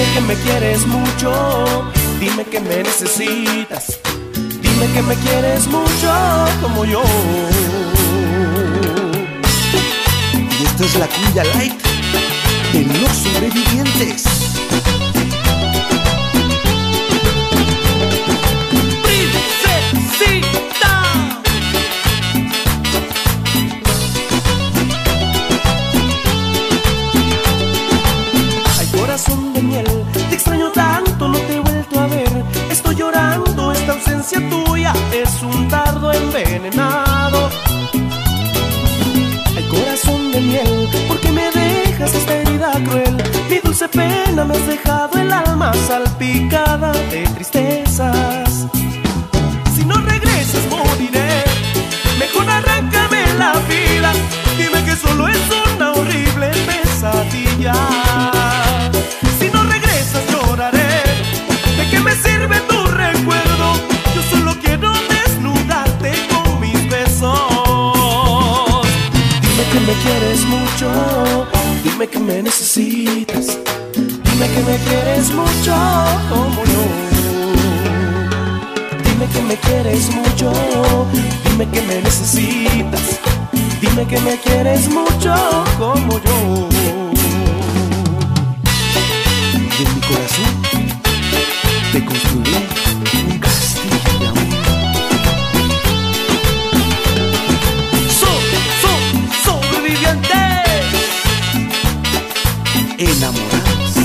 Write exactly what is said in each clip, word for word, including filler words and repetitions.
Dime que me quieres mucho, dime que me necesitas, dime que me quieres mucho como yo. Y esta es la cumbia light de Los Sobrevivientes. Corazón de miel, te extraño tanto, no te he vuelto a ver. Estoy llorando, esta ausencia tuya es un dardo envenenado. Ay, corazón de miel, ¿por qué me dejas esta herida cruel? Mi dulce pena, me has dejado el alma salpicada de tristezas. Si no regresas moriré, mejor arráncame la vida. Dime que solo es una horrible pesadilla. Dime que me quieres mucho, dime que me necesitas, dime que me quieres mucho como yo. Dime que me quieres mucho, dime que me necesitas, dime que me quieres mucho como yo. Y en mi corazón te construiré un castillo de amor. Enamorados.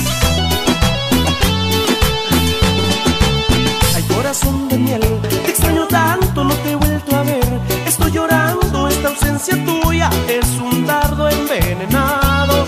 Ay, corazón de miel, te extraño tanto, no te he vuelto a ver. Estoy llorando, esta ausencia tuya es un dardo envenenado.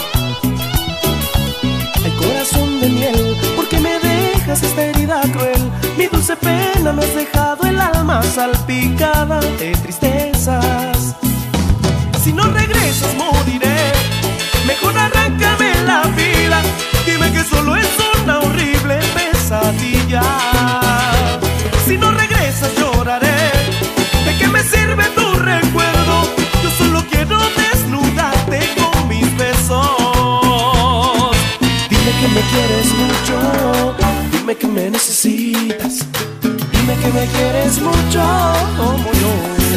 Ay, corazón de miel, ¿por qué me dejas esta herida cruel? Mi dulce pena, me has dejado el alma salpicada de tristezas. Si no regresas moriré, mejor arráncame la vida. Dime que solo es una horrible pesadilla. Si no regresas lloraré, ¿de qué me sirve tu recuerdo? Yo solo quiero desnudarte con mis besos. Dime que me quieres mucho, dime que me necesitas, dime que me quieres mucho como yo.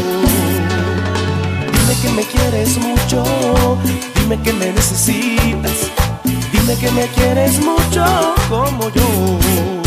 Dime que me quieres mucho, dime que me necesitas, dime que me quieres mucho como yo.